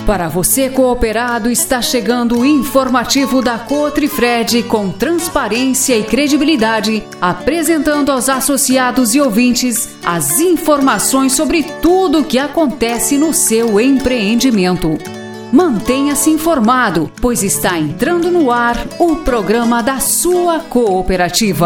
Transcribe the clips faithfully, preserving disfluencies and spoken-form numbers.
Para você cooperado, está chegando o informativo da Cotrifred com transparência e credibilidade, apresentando aos associados e ouvintes as informações sobre tudo o que acontece no seu empreendimento. Mantenha-se informado, pois está entrando no ar o programa da sua cooperativa.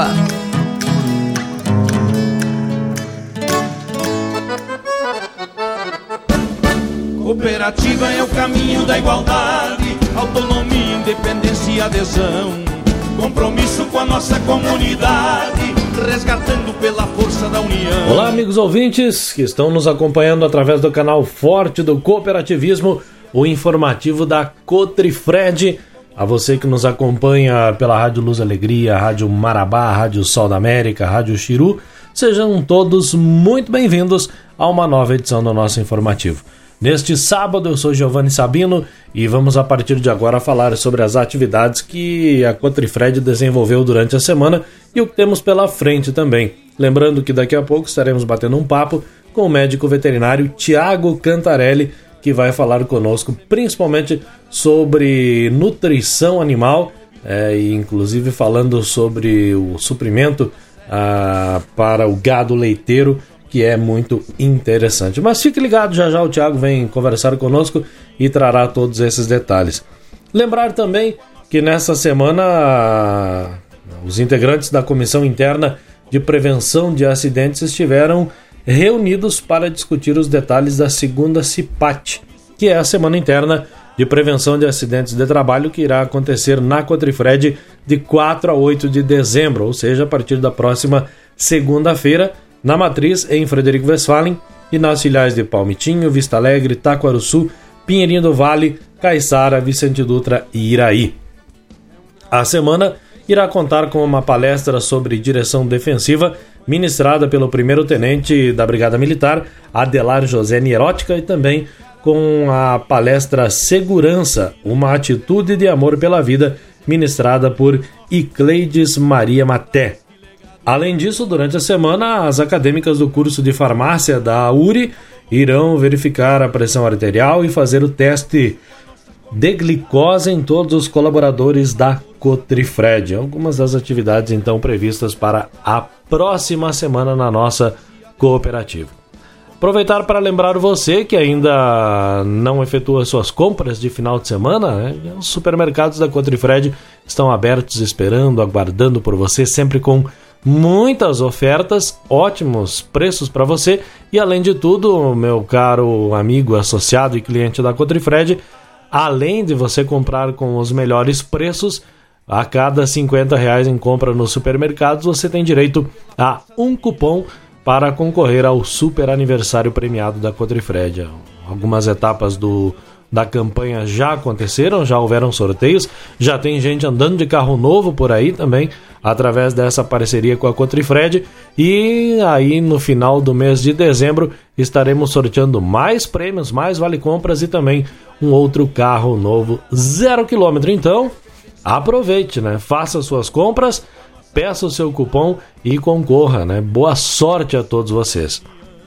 Cooperativa é o caminho da igualdade, autonomia, independência e adesão. Compromisso com a nossa comunidade, resgatando pela força da união. Olá, amigos ouvintes que estão nos acompanhando através do canal Forte do Cooperativismo, o informativo da Cotrifred. A você que nos acompanha pela Rádio Luz Alegria, Rádio Marabá, Rádio Sol da América, Rádio Xiru, sejam todos muito bem-vindos a uma nova edição do nosso informativo. Neste sábado, eu sou Giovanni Sabino e vamos a partir de agora falar sobre as atividades que a Cotrifred desenvolveu durante a semana e o que temos pela frente também. Lembrando que daqui a pouco estaremos batendo um papo com o médico veterinário Tiago Cantarelli, que vai falar conosco principalmente sobre nutrição animal, é, e inclusive falando sobre o suprimento ah, para o gado leiteiro, que é muito interessante. Mas fique ligado, já já o Thiago vem conversar conosco e trará todos esses detalhes. Lembrar também que nessa semana os integrantes da Comissão Interna de Prevenção de Acidentes estiveram reunidos para discutir os detalhes da segunda CIPAT, que é a Semana Interna de Prevenção de Acidentes de Trabalho, que irá acontecer na Cotrifred de quatro a oito de dezembro, ou seja, a partir da próxima segunda-feira, na Matriz, em Frederico Westphalen, e nas filiais de Palmitinho, Vista Alegre, Taquarussu, Pinheirinho do Vale, Caiçara, Vicente Dutra e Iraí. A semana irá contar com uma palestra sobre direção defensiva, ministrada pelo primeiro-tenente da Brigada Militar, Adelar José Nierótica, e também com a palestra Segurança, uma atitude de amor pela vida, ministrada por Icleides Maria Maté. Além disso, durante a semana, as acadêmicas do curso de farmácia da U R I irão verificar a pressão arterial e fazer o teste de glicose em todos os colaboradores da Cotrifred. Algumas das atividades, então, previstas para a próxima semana na nossa cooperativa. Aproveitar para lembrar você que ainda não efetua suas compras de final de semana, né? Os supermercados da Cotrifred estão abertos, esperando, aguardando por você, sempre com muitas ofertas, ótimos preços para você e, além de tudo, meu caro amigo, associado e cliente da Cotrifred, além de você comprar com os melhores preços, a cada cinquenta reais em compra nos supermercados, você tem direito a um cupom para concorrer ao super aniversário premiado da Cotrifred. Algumas etapas do da campanha já aconteceram, já houveram sorteios, já tem gente andando de carro novo por aí também, através dessa parceria com a Cotrifred, e aí no final do mês de dezembro estaremos sorteando mais prêmios, mais vale-compras e também um outro carro novo zero quilômetro. Então, aproveite, né? Faça suas compras, peça o seu cupom e concorra, né? Boa sorte a todos vocês.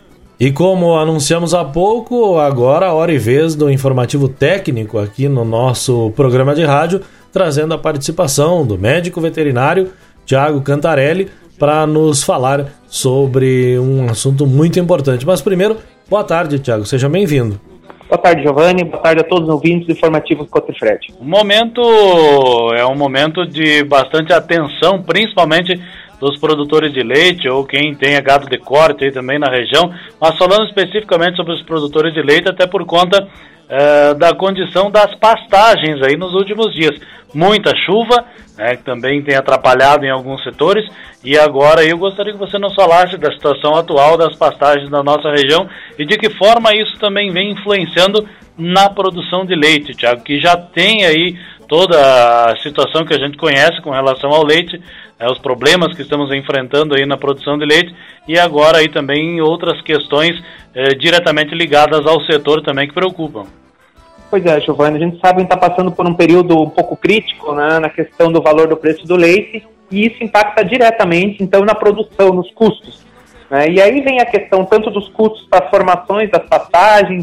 E como anunciamos há pouco, agora a hora e vez do informativo técnico aqui no nosso programa de rádio, trazendo a participação do médico veterinário Tiago Cantarelli para nos falar sobre um assunto muito importante. Mas primeiro, boa tarde, Tiago, seja bem-vindo. Boa tarde, Giovanni, boa tarde a todos os ouvintes do informativo Cotrifred. O momento é um momento de bastante atenção, principalmente dos produtores de leite ou quem tem gado de corte aí também na região, mas falando especificamente sobre os produtores de leite, até por conta uh, da condição das pastagens aí nos últimos dias. Muita chuva, né, que também tem atrapalhado em alguns setores, e agora eu gostaria que você nos falasse da situação atual das pastagens na nossa região e de que forma isso também vem influenciando na produção de leite, Thiago, que já tem aí toda a situação que a gente conhece com relação ao leite, né, os problemas que estamos enfrentando aí na produção de leite, e agora aí também outras questões eh, diretamente ligadas ao setor também que preocupam. Pois é, Giovanni, a gente sabe que está passando por um período um pouco crítico, né, na questão do valor do preço do leite, e isso impacta diretamente, então, na produção, nos custos. Né? E aí vem a questão tanto dos custos para as formações das pastagens,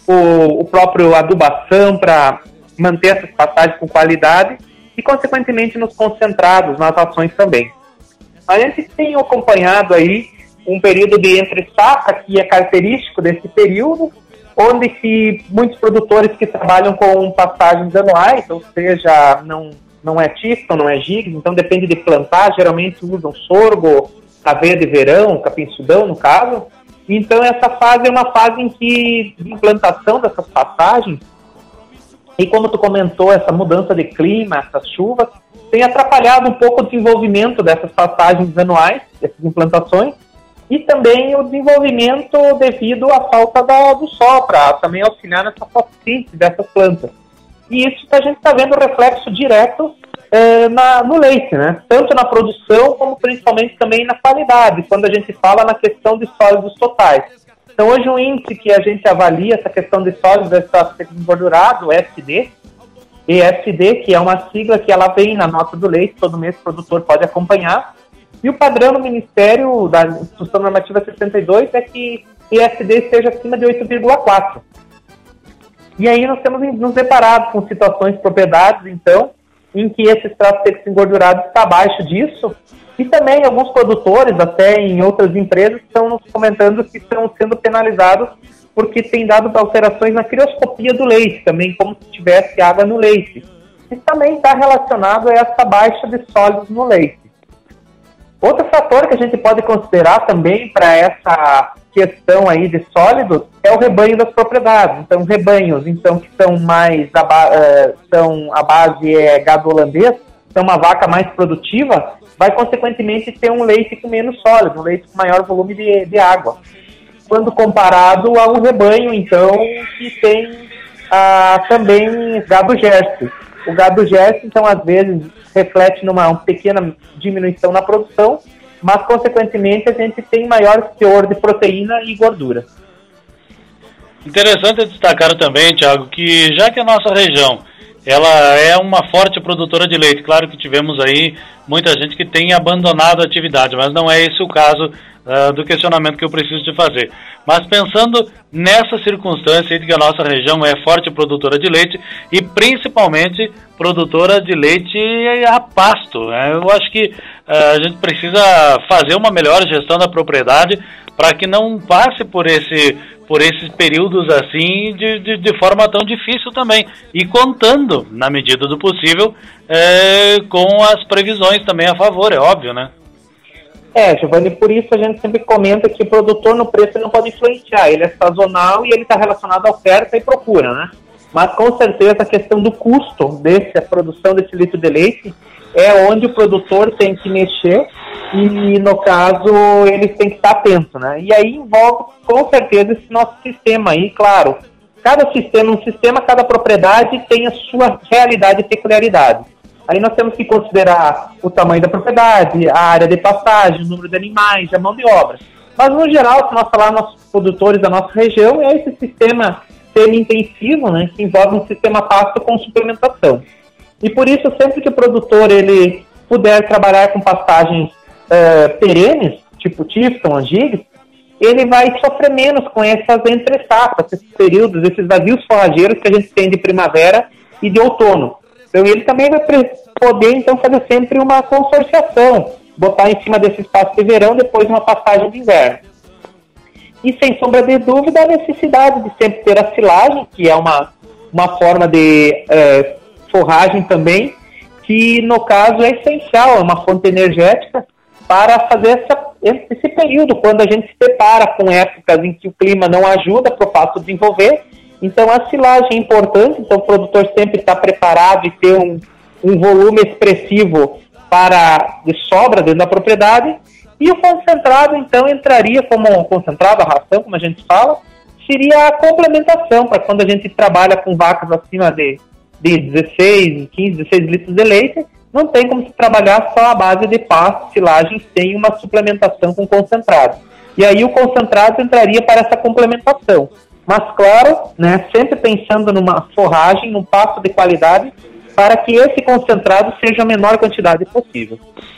o, o próprio adubação para manter essas pastagens com qualidade e, consequentemente, nos concentrados, nas rações também. A gente tem acompanhado aí um período de entre-safra que é característico desse período, onde que muitos produtores que trabalham com pastagens anuais, ou seja, não, não é Tifton, não é Gigs, então depende de plantar, geralmente usam sorgo, aveia de verão, capim-sudão no caso. Então essa fase é uma fase em que, de implantação dessas pastagens, e como tu comentou, essa mudança de clima, essas chuvas, tem atrapalhado um pouco o desenvolvimento dessas pastagens anuais, dessas implantações, e também o desenvolvimento devido à falta da, do sol, para também auxiliar nessa fotossíntese dessas plantas. E isso a gente está vendo reflexo direto eh, na, no leite, né? Tanto na produção como principalmente também na qualidade, quando a gente fala na questão de sólidos totais. Então hoje o índice que a gente avalia essa questão de sólidos engordurado, o E S D, E S D, que é uma sigla que ela vem na nota do leite, todo mês o produtor pode acompanhar. E o padrão do Ministério da Instrução Normativa sessenta e dois é que E S D esteja acima de oito vírgula quatro. E aí nós temos nos deparado com situações de propriedades, então, em que esse extrato secos engordurado está abaixo disso. E também alguns produtores, até em outras empresas, estão nos comentando que estão sendo penalizados porque tem dado alterações na crioscopia do leite, também como se tivesse água no leite. E também está relacionado a essa baixa de sólidos no leite. Outro fator que a gente pode considerar também para essa questão aí de sólidos é o rebanho das propriedades. Então, rebanhos então, que são mais, a, uh, são, a base é gado holandês, então uma vaca mais produtiva, vai consequentemente ter um leite com menos sólido, um leite com maior volume de, de água. Quando comparado a um rebanho, então, que tem uh, também gado Jersey. O gado Jersey, então, às vezes, reflete numa pequena diminuição na produção, mas, consequentemente, a gente tem maior teor de proteína e gordura. Interessante destacar também, Thiago, que já que a nossa região ela é uma forte produtora de leite, claro que tivemos aí muita gente que tem abandonado a atividade, mas não é esse o caso uh, do questionamento que eu preciso de fazer. Mas pensando nessa circunstância de que a nossa região é forte produtora de leite e principalmente produtora de leite a pasto, né? Eu acho que uh, a gente precisa fazer uma melhor gestão da propriedade para que não passe por esse por esses períodos assim de, de, de forma tão difícil também, e contando, na medida do possível, é, com as previsões também a favor, é óbvio, né? É, Giovanni, por isso a gente sempre comenta que o produtor no preço não pode influenciar, ele é sazonal e ele está relacionado à oferta e procura, né? Mas com certeza a questão do custo dessa produção desse litro de leite é onde o produtor tem que mexer e, no caso, eles têm que estar atentos, né? E aí envolve, com certeza, esse nosso sistema aí, claro. Cada sistema, um sistema, cada propriedade tem a sua realidade e peculiaridade. Aí nós temos que considerar o tamanho da propriedade, a área de pastagem, o número de animais, a mão de obra. Mas, no geral, se nós falarmos nossos produtores da nossa região, é esse sistema semi-intensivo, né, que envolve um sistema pasto com suplementação. E por isso, sempre que o produtor ele puder trabalhar com pastagens uh, perenes, tipo Tifton, Gigs, ele vai sofrer menos com essas entre-safras, esses períodos, esses vazios forrageiros que a gente tem de primavera e de outono. Então ele também vai poder então fazer sempre uma consorciação, botar em cima desse espaço de verão, depois uma pastagem de inverno. E sem sombra de dúvida a necessidade de sempre ter a silagem, que é uma, uma forma de é, forragem também, que no caso é essencial, é uma fonte energética para fazer essa, esse período, quando a gente se depara com épocas em que o clima não ajuda para o pasto desenvolver. Então a silagem é importante, então o produtor sempre está preparado e ter um, um volume expressivo para, de sobra dentro da propriedade. E o concentrado, então, entraria como concentrado, a ração, como a gente fala, seria a complementação para quando a gente trabalha com vacas acima de, de dezesseis, quinze, dezesseis litros de leite, não tem como se trabalhar só a base de pasto, silagem, sem uma suplementação com concentrado. E aí o concentrado entraria para essa complementação. Mas, claro, né, sempre pensando numa forragem, num pasto de qualidade, para que esse concentrado seja a menor quantidade possível.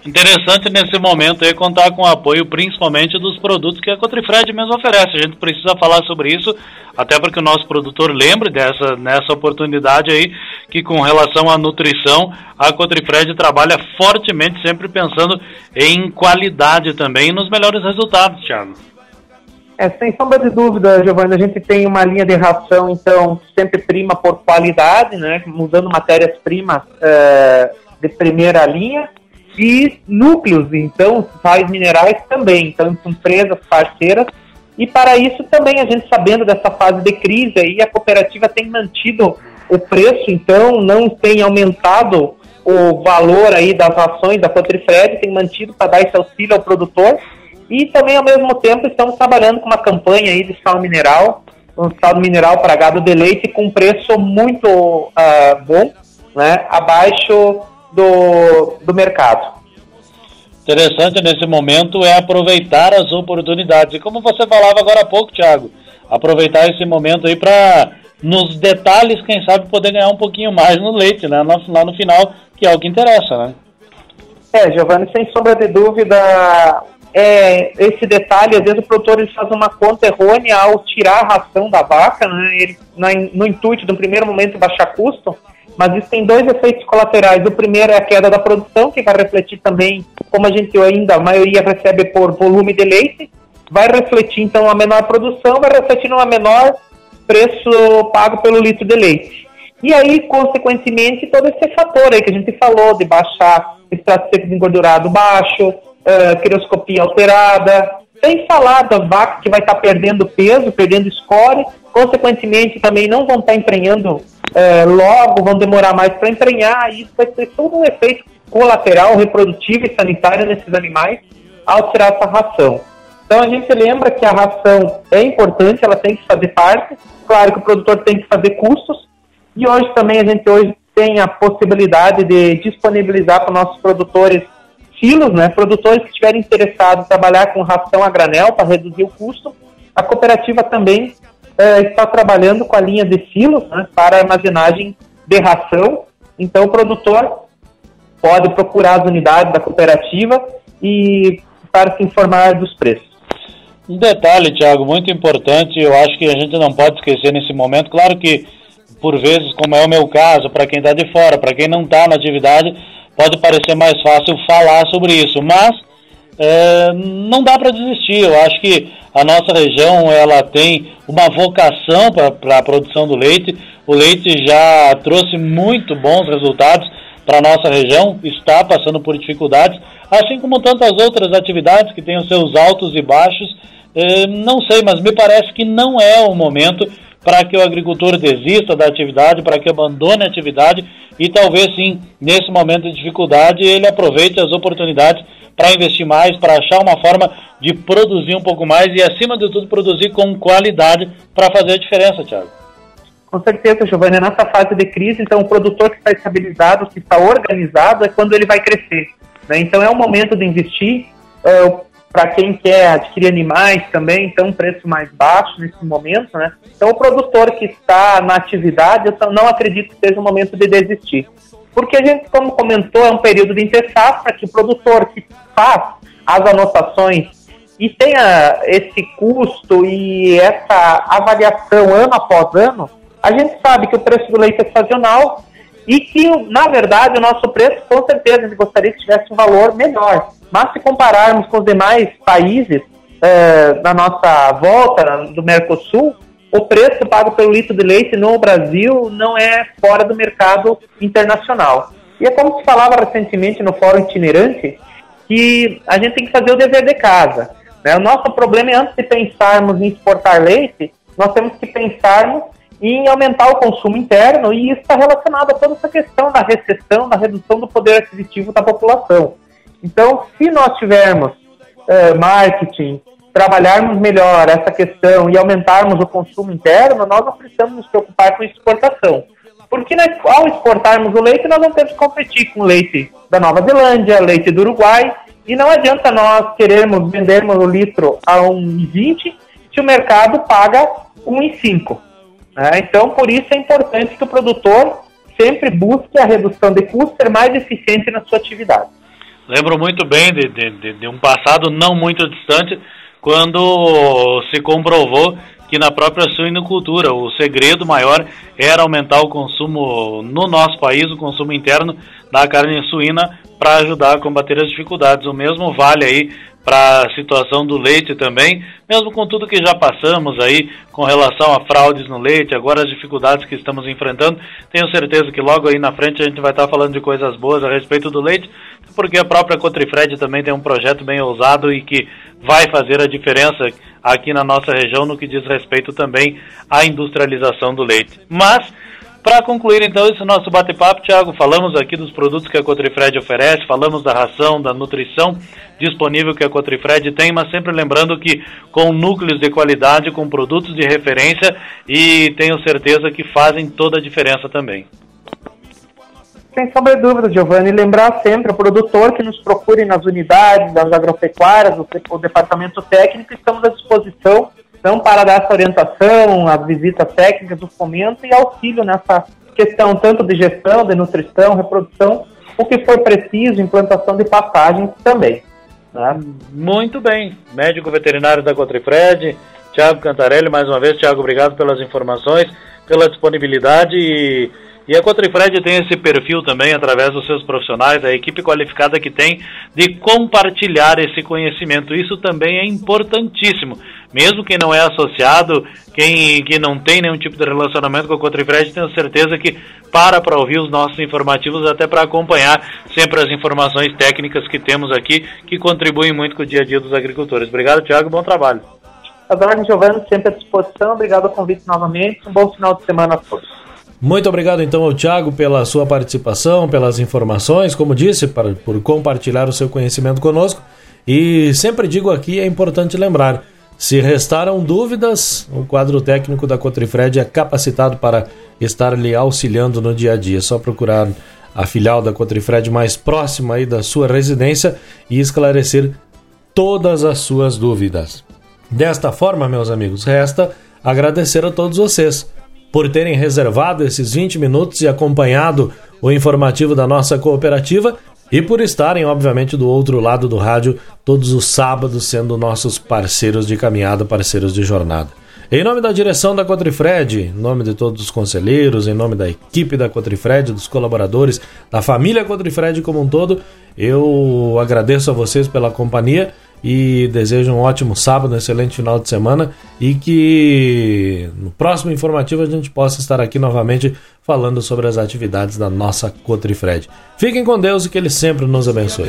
Interessante nesse momento aí contar com o apoio principalmente dos produtos que a Cotrifred mesmo oferece. A gente precisa falar sobre isso, até porque o nosso produtor lembre dessa, nessa oportunidade aí, que com relação à nutrição, a Cotrifred trabalha fortemente, sempre pensando em qualidade também e nos melhores resultados, Thiago. É, sem sombra de dúvida, Giovanni, a gente tem uma linha de ração, então, sempre prima por qualidade, né, usando matérias-primas é, de primeira linha, e núcleos, então, sais minerais também, então, empresas parceiras, e para isso também, a gente sabendo dessa fase de crise aí, a cooperativa tem mantido o preço, então, não tem aumentado o valor aí das ações da Cotrifred, tem mantido para dar esse auxílio ao produtor, e também, ao mesmo tempo, estamos trabalhando com uma campanha aí de sal mineral, um sal mineral para gado de leite com preço muito uh, bom, né, abaixo do, do mercado. Interessante nesse momento é aproveitar as oportunidades. E como você falava agora há pouco, Thiago, aproveitar esse momento aí para, nos detalhes, quem sabe, poder ganhar um pouquinho mais no leite, né, no, lá no final, que é o que interessa, né? É, Giovanni, sem sombra de dúvida, é, esse detalhe, às vezes o produtor ele faz uma conta errônea ao tirar a ração da vaca, né, ele, na, no intuito, no primeiro momento, baixar custo, mas isso tem dois efeitos colaterais. O primeiro é a queda da produção, que vai refletir também, como a gente ainda, a maioria recebe por volume de leite, vai refletir então a menor produção, vai refletir numa menor preço pago pelo litro de leite. E aí, consequentemente, todo esse fator aí que a gente falou, de baixar extrato seco engordurado baixo, uh, crioscopia alterada, sem falar da vaca que vai estar tá perdendo peso, perdendo score, consequentemente também não vão estar tá emprenhando uh, logo, vão demorar mais para emprenhar, e isso vai ter todo um efeito colateral, reprodutivo e sanitário nesses animais ao tirar essa ração. Então a gente lembra que a ração é importante, ela tem que fazer parte, claro que o produtor tem que fazer custos, e hoje também a gente hoje tem a possibilidade de disponibilizar para os nossos produtores silos, né, produtores que estiverem interessados em trabalhar com ração a granel para reduzir o custo. A cooperativa também eh, está trabalhando com a linha de silos, né, para armazenagem de ração, então o produtor pode procurar as unidades da cooperativa e para se informar dos preços. Um detalhe, Thiago, muito importante, eu acho que a gente não pode esquecer nesse momento, claro que por vezes, como é o meu caso, para quem está de fora, para quem não está na atividade, pode parecer mais fácil falar sobre isso, mas é, não dá para desistir. Eu acho que a nossa região ela tem uma vocação para a produção do leite, o leite já trouxe muito bons resultados para a nossa região, está passando por dificuldades, assim como tantas outras atividades que têm os seus altos e baixos. É, não sei, mas me parece que não é o momento para que o agricultor desista da atividade, para que abandone a atividade e talvez sim, nesse momento de dificuldade, ele aproveite as oportunidades para investir mais, para achar uma forma de produzir um pouco mais e, acima de tudo, produzir com qualidade para fazer a diferença, Thiago. Com certeza, Giovanni, nessa fase de crise, então o produtor que está estabilizado, que está organizado, é quando ele vai crescer, né? Então é o momento de investir, uh, para quem quer adquirir animais também, então um preço mais baixo nesse momento, né? Então o produtor que está na atividade, eu não acredito que seja o momento de desistir. Porque a gente, como comentou, é um período de intersafra, que o produtor que faz as anotações e tenha esse custo e essa avaliação ano após ano, a gente sabe que o preço do leite é sazonal e que, na verdade, o nosso preço, com certeza, a gente gostaria que tivesse um valor melhor. Mas se compararmos com os demais países eh, da nossa volta, do Mercosul, o preço pago pelo litro de leite no Brasil não é fora do mercado internacional. E é como se falava recentemente no Fórum Itinerante, que a gente tem que fazer o dever de casa, né? O nosso problema é, antes de pensarmos em exportar leite, nós temos que pensarmos em aumentar o consumo interno, e isso está relacionado a toda essa questão da recessão, da redução do poder aquisitivo da população. Então, se nós tivermos uh, marketing, trabalharmos melhor essa questão e aumentarmos o consumo interno, nós não precisamos nos preocupar com exportação. Porque nós, ao exportarmos o leite, nós vamos ter que competir com leite da Nova Zelândia, leite do Uruguai, e não adianta nós querermos vendermos o litro a um real e vinte se o mercado paga um real e cinco. Né? Então, por isso é importante que o produtor sempre busque a redução de custos, ser mais eficiente na sua atividade. Lembro muito bem de, de, de um passado não muito distante, quando se comprovou que na própria suinocultura o segredo maior era aumentar o consumo no nosso país, o consumo interno da carne suína, para ajudar a combater as dificuldades. O mesmo vale aí para a situação do leite também, mesmo com tudo que já passamos aí com relação a fraudes no leite, agora as dificuldades que estamos enfrentando. Tenho certeza que logo aí na frente a gente vai estar falando de coisas boas a respeito do leite, porque a própria Cotrifred também tem um projeto bem ousado e que vai fazer a diferença aqui na nossa região no que diz respeito também à industrialização do leite. Mas, para concluir então esse nosso bate-papo, Thiago, falamos aqui dos produtos que a Cotrifred oferece, falamos da ração, da nutrição disponível que a Cotrifred tem, mas sempre lembrando que com núcleos de qualidade, com produtos de referência, e tenho certeza que fazem toda a diferença também. Sem sombra de dúvida, Giovanni, lembrar sempre o produtor que nos procure nas unidades, das agropecuárias, o, o departamento técnico, estamos à disposição então, para dar essa orientação, as visitas técnicas, o fomento e auxílio nessa questão tanto de gestão, de nutrição, reprodução, o que for preciso, implantação de pastagens também. Né? Muito bem. Médico veterinário da Cotrifred, Thiago Cantarelli, mais uma vez, Thiago, obrigado pelas informações, pela disponibilidade e... E a Cotrifred tem esse perfil também, através dos seus profissionais, a equipe qualificada que tem, de compartilhar esse conhecimento. Isso também é importantíssimo. Mesmo quem não é associado, quem, quem não tem nenhum tipo de relacionamento com a Cotrifred, tenho certeza que para para ouvir os nossos informativos, até para acompanhar sempre as informações técnicas que temos aqui, que contribuem muito com o dia a dia dos agricultores. Obrigado, Thiago, bom trabalho. Adorno, Giovanni, sempre à disposição. Obrigado pelo convite novamente. Um bom final de semana a todos. Muito obrigado então ao Thiago pela sua participação, pelas informações, como disse, para, por compartilhar o seu conhecimento conosco. E sempre digo aqui, é importante lembrar, se restaram dúvidas, o quadro técnico da Cotrifred é capacitado para estar lhe auxiliando no dia a dia. É só procurar a filial da Cotrifred mais próxima aí da sua residência e esclarecer todas as suas dúvidas. Desta forma, meus amigos, resta agradecer a todos vocês por terem reservado esses vinte minutos e acompanhado o informativo da nossa cooperativa e por estarem, obviamente, do outro lado do rádio todos os sábados, sendo nossos parceiros de caminhada, parceiros de jornada. Em nome da direção da Cotrifred, em nome de todos os conselheiros, em nome da equipe da Cotrifred, dos colaboradores, da família Cotrifred como um todo, eu agradeço a vocês pela companhia e desejo um ótimo sábado, um excelente final de semana e que no próximo informativo a gente possa estar aqui novamente falando sobre as atividades da nossa Cotrifred. Fiquem com Deus e que Ele sempre nos abençoe.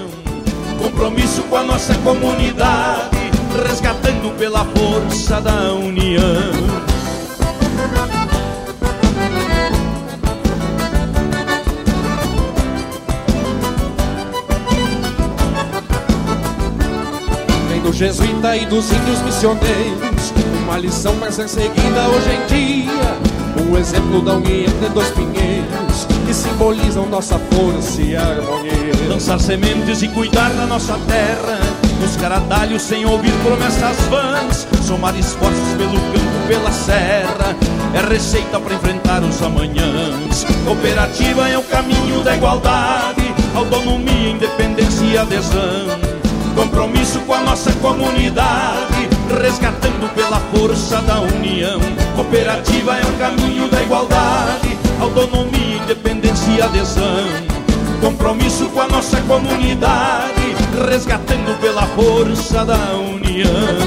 Compromisso com a nossa comunidade, resgatando pela força da união. Do jesuíta e dos índios missioneiros, uma lição para ser seguida hoje em dia, um exemplo da união de dois pinheiros que simbolizam nossa força e harmonia. Lançar sementes e cuidar da nossa terra, buscar atalhos sem ouvir promessas vãs, somar esforços pelo campo, pela serra, é receita para enfrentar os amanhãs. Cooperativa é o caminho da igualdade, autonomia, independência e adesão. Compromisso com a nossa comunidade, resgatando pela força da união. Cooperativa é o caminho da igualdade, autonomia, independência e adesão. Compromisso com a nossa comunidade, resgatando pela força da união.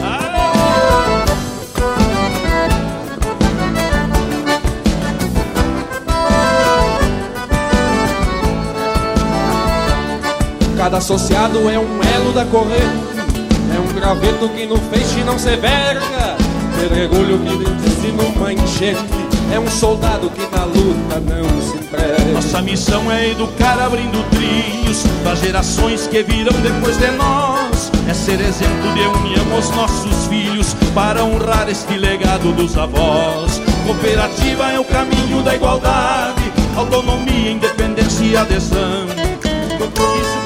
Cada associado é um elo da corrente, é um graveto que no feixe não se verga, pedregulho que desce numa enchente, é um soldado que na luta não se entrega. Nossa missão é educar abrindo trilhos das gerações que virão depois de nós, é ser exemplo de união aos nossos filhos para honrar este legado dos avós. Cooperativa é o caminho da igualdade, autonomia, independência e adesão. Compromisso.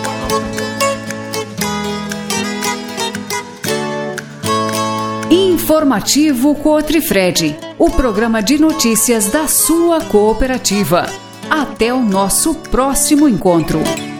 Informativo Cotrifred, o programa de notícias da sua cooperativa. Até o nosso próximo encontro.